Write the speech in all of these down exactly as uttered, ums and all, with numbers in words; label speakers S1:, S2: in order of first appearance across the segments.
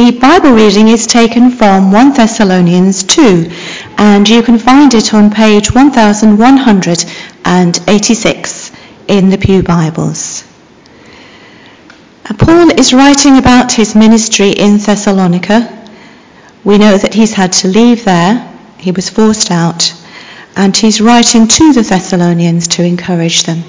S1: The Bible reading is taken from First Thessalonians two, and you can find it on page one thousand one hundred eighty-six in the Pew Bibles. Paul is writing about his ministry in Thessalonica. We know that he's had to leave there. He was forced out, and he's writing to the Thessalonians to encourage them.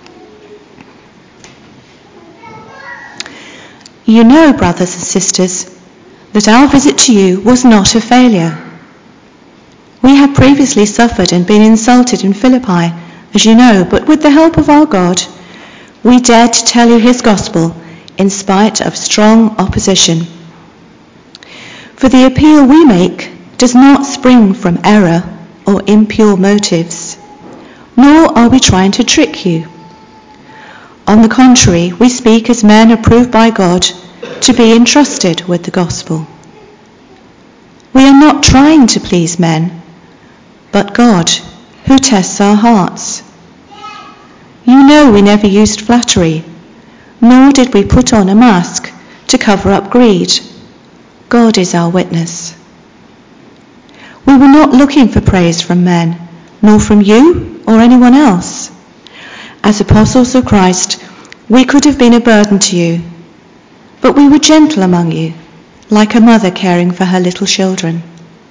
S1: You know, brothers and sisters, that our visit to you was not a failure. We had previously suffered and been insulted in Philippi, as you know, but with the help of our God, we dared to tell you his gospel in spite of strong opposition. For the appeal we make does not spring from error or impure motives, nor are we trying to trick you. On the contrary, we speak as men approved by God to be entrusted with the gospel. We are not trying to please men, but God, who tests our hearts. You know we never used flattery, nor did we put on a mask to cover up greed. God is our witness. We were not looking for praise from men, nor from you or anyone else. As apostles of Christ, we could have been a burden to you, but we were gentle among you, like a mother caring for her little children.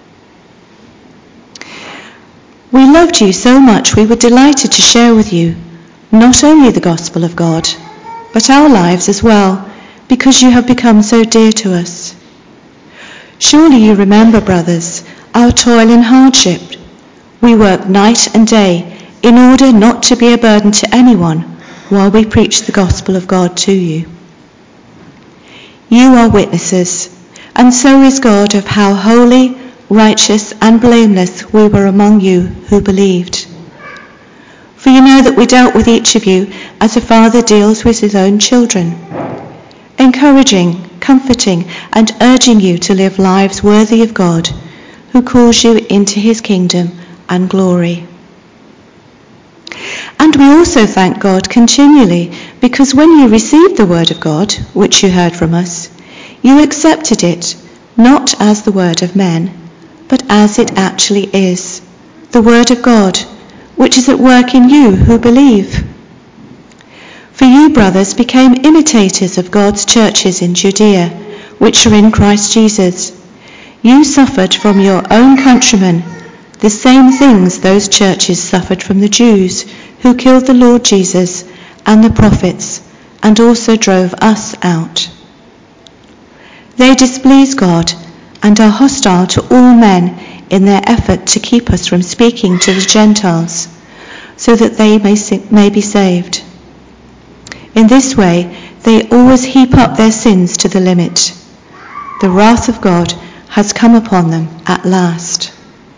S1: We loved you so much we were delighted to share with you not only the gospel of God, but our lives as well, because you have become so dear to us. Surely you remember, brothers, our toil and hardship. We worked night and day in order not to be a burden to anyone while we preach the gospel of God to you. You are witnesses, and so is God, of how holy, righteous and blameless we were among you who believed. For you know that we dealt with each of you as a father deals with his own children, encouraging, comforting and urging you to live lives worthy of God, who calls you into his kingdom and glory. And we also thank God continually, because when you received the word of God, which you heard from us, you accepted it, not as the word of men, but as it actually is, the word of God, which is at work in you who believe. For you, brothers, became imitators of God's churches in Judea, which are in Christ Jesus. You suffered from your own countrymen the same things those churches suffered from the Jews, who killed the Lord Jesus and the prophets, and also drove us out. They displease God and are hostile to all men in their effort to keep us from speaking to the Gentiles, so that they may, may be saved. In this way, they always heap up their sins to the limit. The wrath of God has come upon them at last.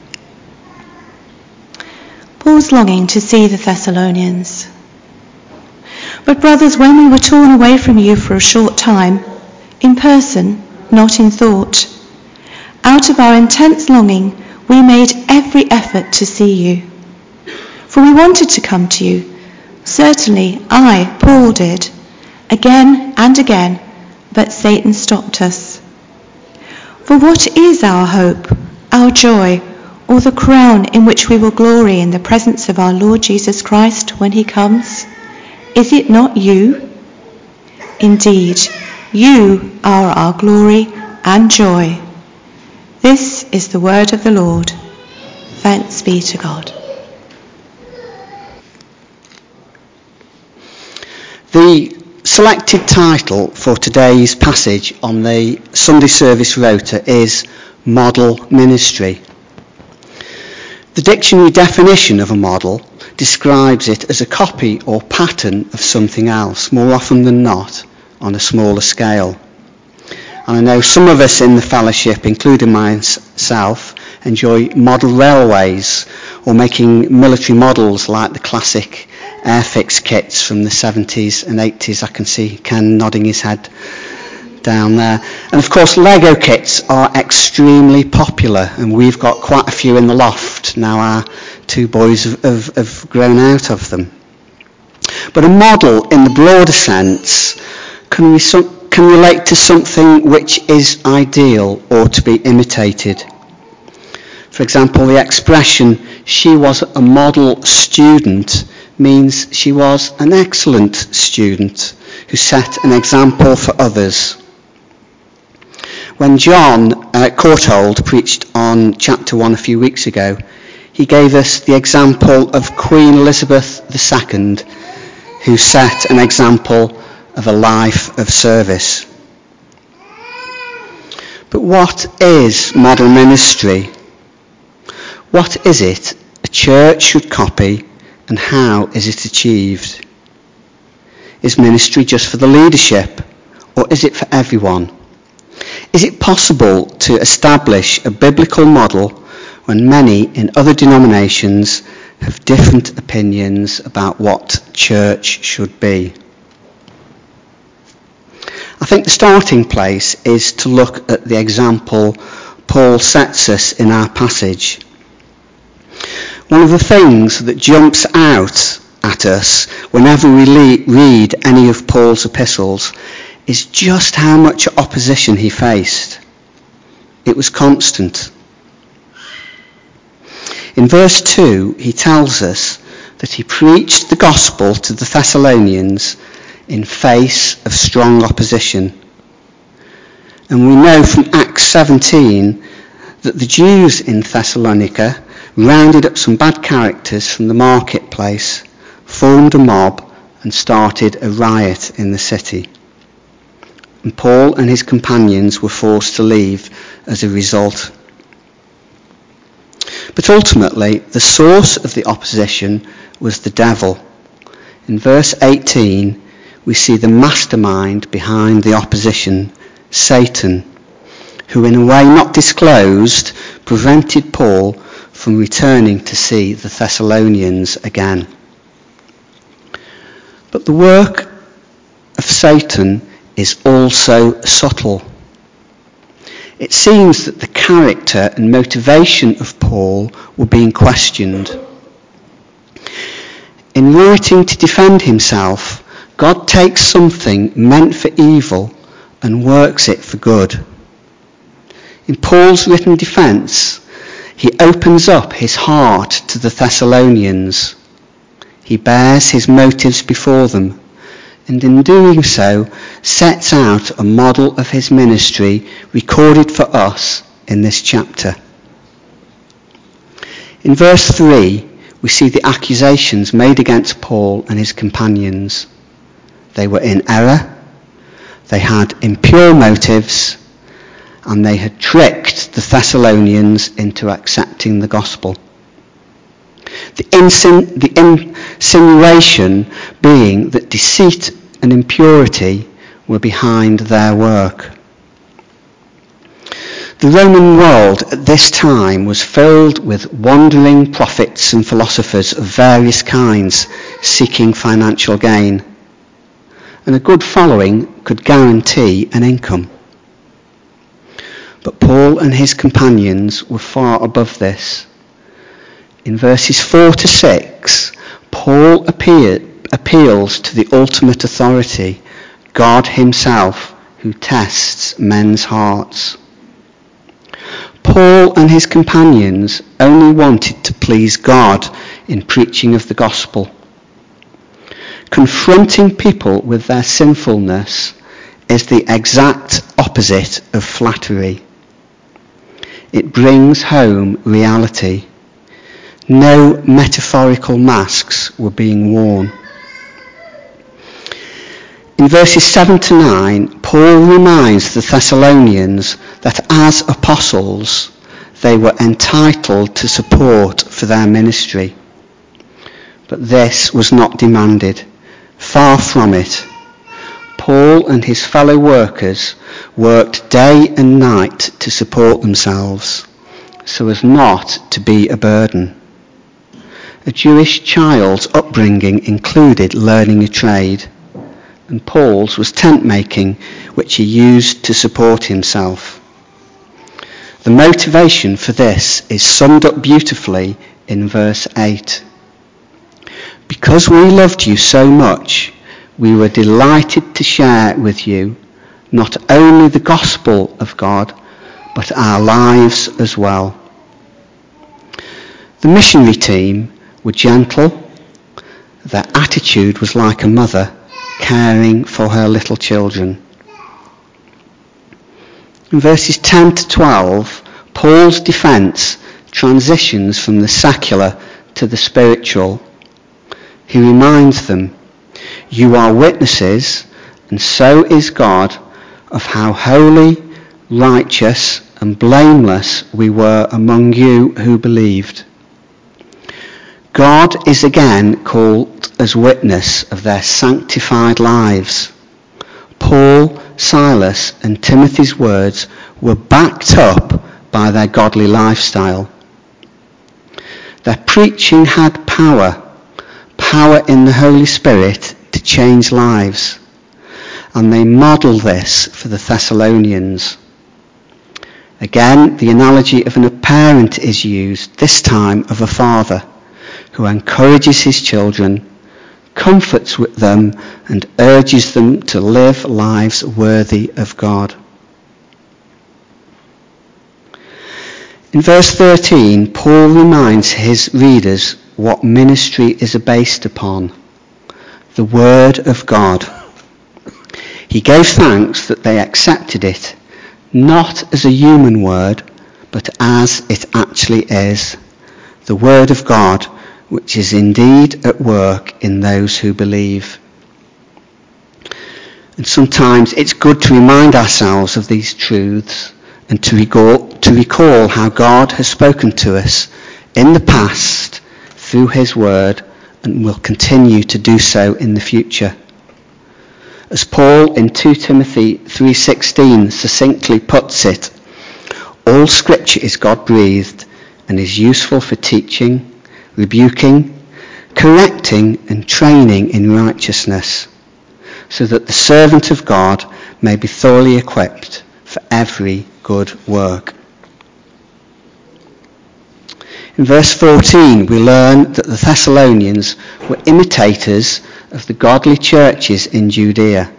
S1: Paul's longing to see the Thessalonians. But brothers, when we were torn away from you for a short time, in person, not in thought, out of our intense longing, we made every effort to see you. For we wanted to come to you. Certainly, I, Paul, did, again and again, but Satan stopped us. For what is our hope, our joy, or the crown in which we will glory in the presence of our Lord Jesus Christ when he comes? Is it not you? Indeed, you are our glory and joy. This is the word of the Lord. Thanks be to God.
S2: The selected title for today's passage on the Sunday service rota is Model Ministry. The dictionary definition of a model describes it as a copy or pattern of something else, more often than not on a smaller scale. And I know some of us in the fellowship, including myself, enjoy model railways or making military models like the classic Airfix kits from the seventies and eighties. I can see Ken nodding his head down there. And of course, Lego kits are extremely popular, and we've got quite a few in the loft now. Our two boys have, have, have grown out of them. But a model, in the broader sense, can, be some, can relate to something which is ideal or to be imitated. For example, the expression, she was a model student, means she was an excellent student who set an example for others. When John uh, Courtauld preached on chapter one a few weeks ago, he gave us the example of Queen Elizabeth the Second, who set an example of a life of service. But what is model ministry? What is it a church should copy, and how is it achieved? Is ministry just for the leadership, or is it for everyone? Is it possible to establish a biblical model when many in other denominations have different opinions about what church should be? I think the starting place is to look at the example Paul sets us in our passage. One of the things that jumps out at us whenever we le- read any of Paul's epistles is just how much opposition he faced. It was constant. In verse two, he tells us that he preached the gospel to the Thessalonians in face of strong opposition. And we know from Acts seventeen that the Jews in Thessalonica rounded up some bad characters from the marketplace, formed a mob, and started a riot in the city. And Paul and his companions were forced to leave as a result. But ultimately, the source of the opposition was the devil. In verse eighteen, we see the mastermind behind the opposition, Satan, who in a way not disclosed, prevented Paul from returning to see the Thessalonians again. But the work of Satan is also subtle. It seems that the character and motivation of Paul were being questioned. In writing to defend himself, God takes something meant for evil and works it for good. In Paul's written defence, he opens up his heart to the Thessalonians. He bears his motives before them, and in doing so sets out a model of his ministry recorded for us in this chapter. In verse three, we see the accusations made against Paul and his companions. They were in error, they had impure motives, and they had tricked the Thessalonians into accepting the gospel. The, insin- the insinuation being that deceit and impurity were behind their work. The Roman world at this time was filled with wandering prophets and philosophers of various kinds seeking financial gain, and a good following could guarantee an income. But Paul and his companions were far above this. In verses four to six, Paul appear, appeals to the ultimate authority, God himself, who tests men's hearts. Paul and his companions only wanted to please God in preaching of the gospel. Confronting people with their sinfulness is the exact opposite of flattery. It brings home reality. No metaphorical masks were being worn. In verses seven to nine, Paul reminds the Thessalonians that as apostles, they were entitled to support for their ministry. But this was not demanded. Far from it. Paul and his fellow workers worked day and night to support themselves, so as not to be a burden. A Jewish child's upbringing included learning a trade, and Paul's was tent making, which he used to support himself. The motivation for this is summed up beautifully in verse eight. Because we loved you so much, we were delighted to share with you not only the gospel of God, but our lives as well. The missionary team were gentle. Their attitude was like a mother caring for her little children. In verses ten to twelve, Paul's defence transitions from the secular to the spiritual. He reminds them, "You are witnesses, and so is God, of how holy, righteous, and blameless we were among you who believed." God is again called as witness of their sanctified lives. Paul, Silas, and Timothy's words were backed up by their godly lifestyle. Their preaching had power, power in the Holy Spirit to change lives, and they modelled this for the Thessalonians. Again, the analogy of a parent is used, this time of a father, who encourages his children, comforts with them, and urges them to live lives worthy of God. In verse thirteen, Paul reminds his readers what ministry is based upon: the Word of God. He gave thanks that they accepted it, not as a human word, but as it actually is, the Word of God, which is indeed at work in those who believe. And sometimes it's good to remind ourselves of these truths and to recall, to recall how God has spoken to us in the past through his word and will continue to do so in the future. As Paul in Second Timothy three sixteen succinctly puts it, all scripture is God-breathed and is useful for teaching, rebuking, correcting, and training in righteousness, so that the servant of God may be thoroughly equipped for every good work. In verse fourteen, we learn that the Thessalonians were imitators of the godly churches in Judea.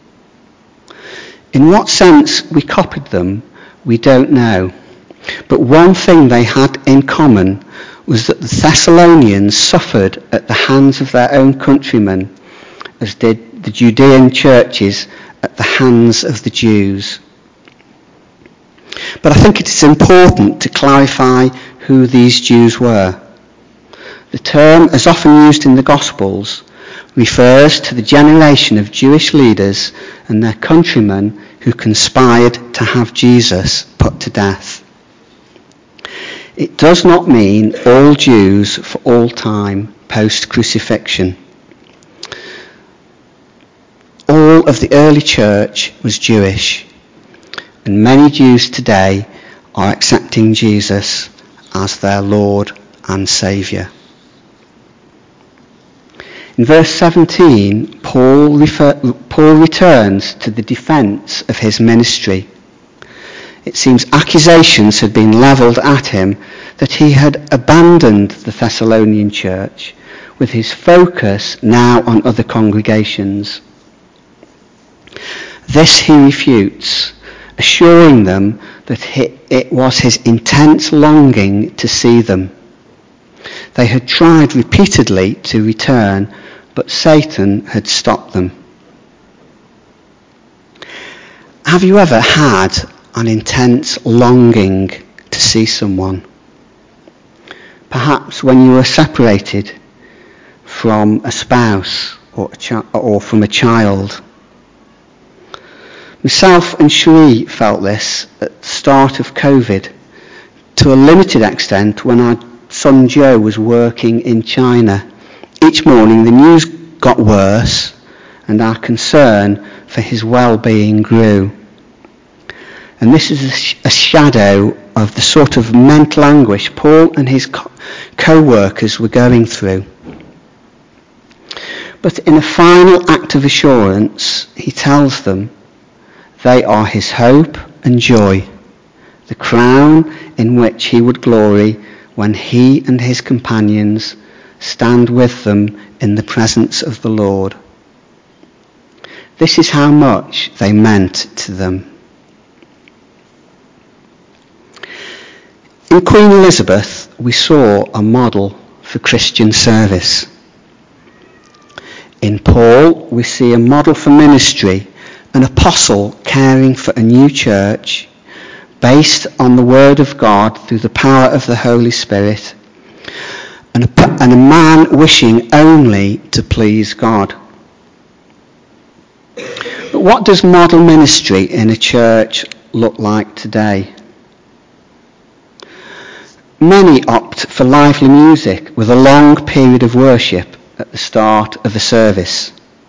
S2: In what sense we copied them, we don't know. But one thing they had in common was that the Thessalonians suffered at the hands of their own countrymen, as did the Judean churches at the hands of the Jews. But I think it is important to clarify who these Jews were. The term, as often used in the Gospels, refers to the generation of Jewish leaders and their countrymen who conspired to have Jesus put to death. It does not mean all Jews for all time post-crucifixion. All of the early church was Jewish, and many Jews today are accepting Jesus as their Lord and Saviour. In verse seventeen, Paul, refer, Paul returns to the defence of his ministry. It seems accusations had been levelled at him that he had abandoned the Thessalonian church, with his focus now on other congregations. This he refutes, assuring them that it was his intense longing to see them. They had tried repeatedly to return, but Satan had stopped them. Have you ever had an intense longing to see someone? Perhaps when you were separated from a spouse or, a chi- or from a child. Myself and Sheree felt this at the start of COVID, to a limited extent when our son Joe was working in China. Each morning the news got worse and our concern for his well-being grew. And this is a, sh- a shadow of the sort of mental anguish Paul and his co- co-workers were going through. But in a final act of assurance, he tells them they are his hope and joy, the crown in which he would glory when he and his companions stand with them in the presence of the Lord. This is how much they meant to them. In Queen Elizabeth, we saw a model for Christian service. In Paul, we see a model for ministry, an apostle caring for a new church based on the Word of God through the power of the Holy Spirit, and a, and a man wishing only to please God. But what does model ministry in a church look like today? Many opt for lively music with a long period of worship at the start of a service.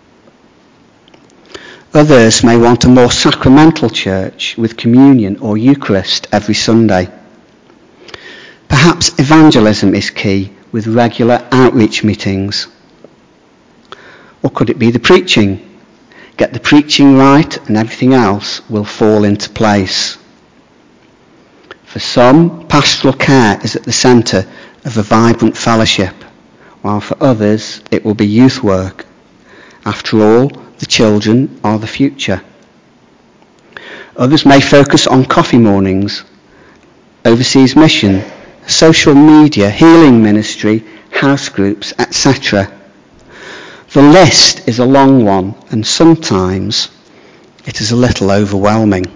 S2: Others may want a more sacramental church with communion or Eucharist every Sunday. Perhaps evangelism is key with regular outreach meetings. Or could it be the preaching? Get the preaching right and everything else will fall into place. For some, pastoral care is at the centre of a vibrant fellowship, while for others it will be youth work. After all, the children are the future. Others may focus on coffee mornings, overseas mission, social media, healing ministry, house groups, et cetera. The list is a long one, and sometimes it is a little overwhelming.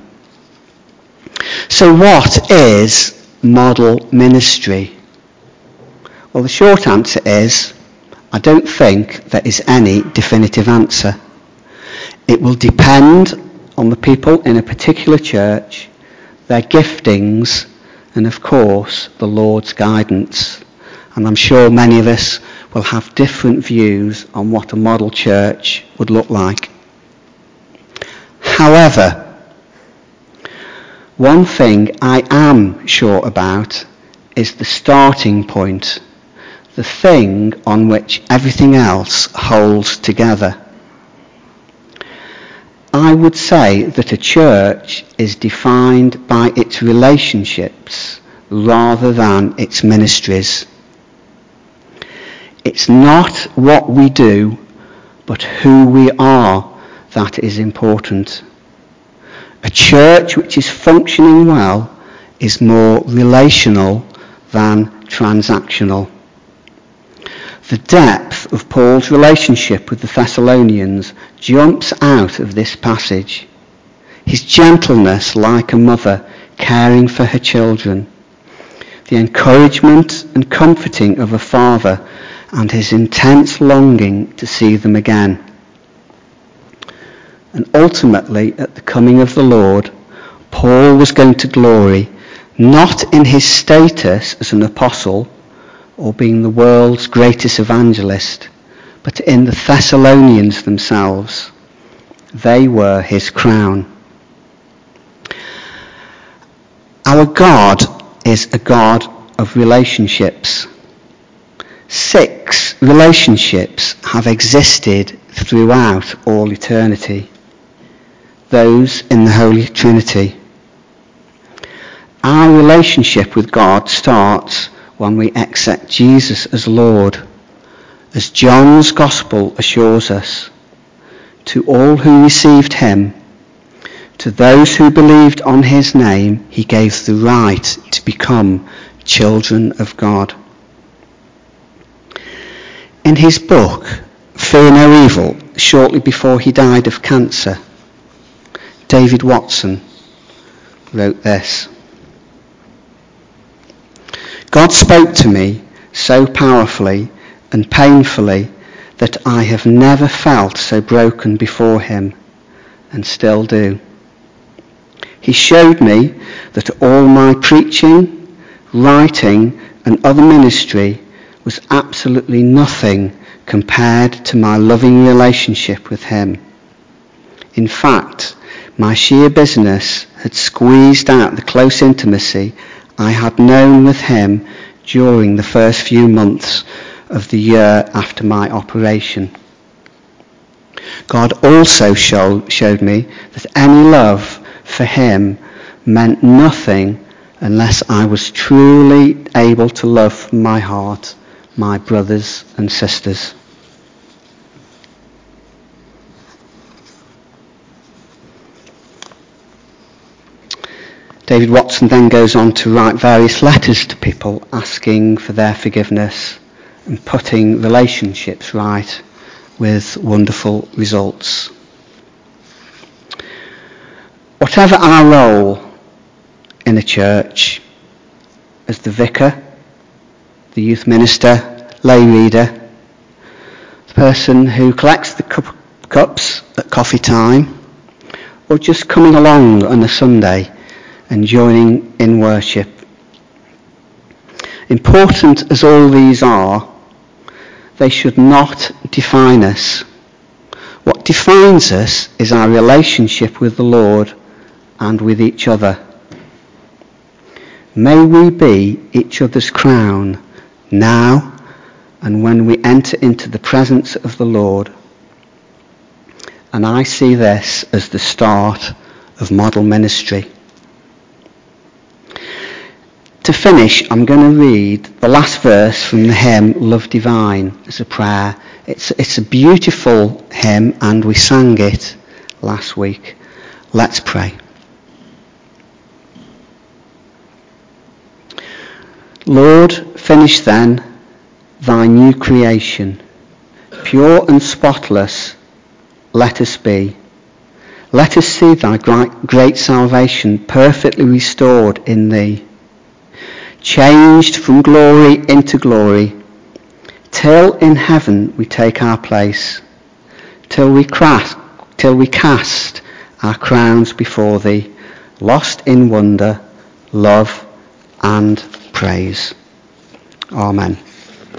S2: So what is model ministry? Well, the short answer is, I don't think there is any definitive answer. It will depend on the people in a particular church, their giftings, and of course, the Lord's guidance. And I'm sure many of us will have different views on what a model church would look like. However, one thing I am sure about is the starting point, the thing on which everything else holds together. I would say that a church is defined by its relationships rather than its ministries. It's not what we do, but who we are that is important. A church which is functioning well is more relational than transactional. The depth of Paul's relationship with the Thessalonians jumps out of this passage. His gentleness like a mother caring for her children, the encouragement and comforting of a father, and his intense longing to see them again. And ultimately, at the coming of the Lord, Paul was going to glory not in his status as an apostle or being the world's greatest evangelist, but in the Thessalonians themselves. They were his crown. Our God is a God of relationships. Six relationships have existed throughout all eternity. Those in the Holy Trinity. Our relationship with God starts when we accept Jesus as Lord, as John's Gospel assures us. To all who received him, to those who believed on his name, he gave the right to become children of God. In his book, Fear No Evil, shortly before he died of cancer, David Watson wrote this. God spoke to me so powerfully and painfully that I have never felt so broken before him, and still do. He showed me that all my preaching, writing, and other ministry was absolutely nothing compared to my loving relationship with him. In fact, my sheer business had squeezed out the close intimacy I had known with him during the first few months of the year after my operation. God also show, showed me that any love for him meant nothing unless I was truly able to love from my heart my brothers and sisters. David Watson then goes on to write various letters to people asking for their forgiveness and putting relationships right, with wonderful results. Whatever our role in a church, as the vicar, the youth minister, lay reader, the person who collects the cup, cups at coffee time, or just coming along on a Sunday and joining in worship. Important as all these are, they should not define us. What defines us is our relationship with the Lord and with each other. May we be each other's crown now and when we enter into the presence of the Lord. And I see this as the start of model ministry. To finish, I'm going to read the last verse from the hymn Love Divine as a prayer. It's, it's a beautiful hymn and we sang it last week. Let's pray. Lord, finish then thy new creation. Pure and spotless, let us be. Let us see thy great salvation perfectly restored in thee. Changed from glory into glory, till in heaven we take our place, till we cast, till we cast our crowns before thee, lost in wonder, love and praise. Amen.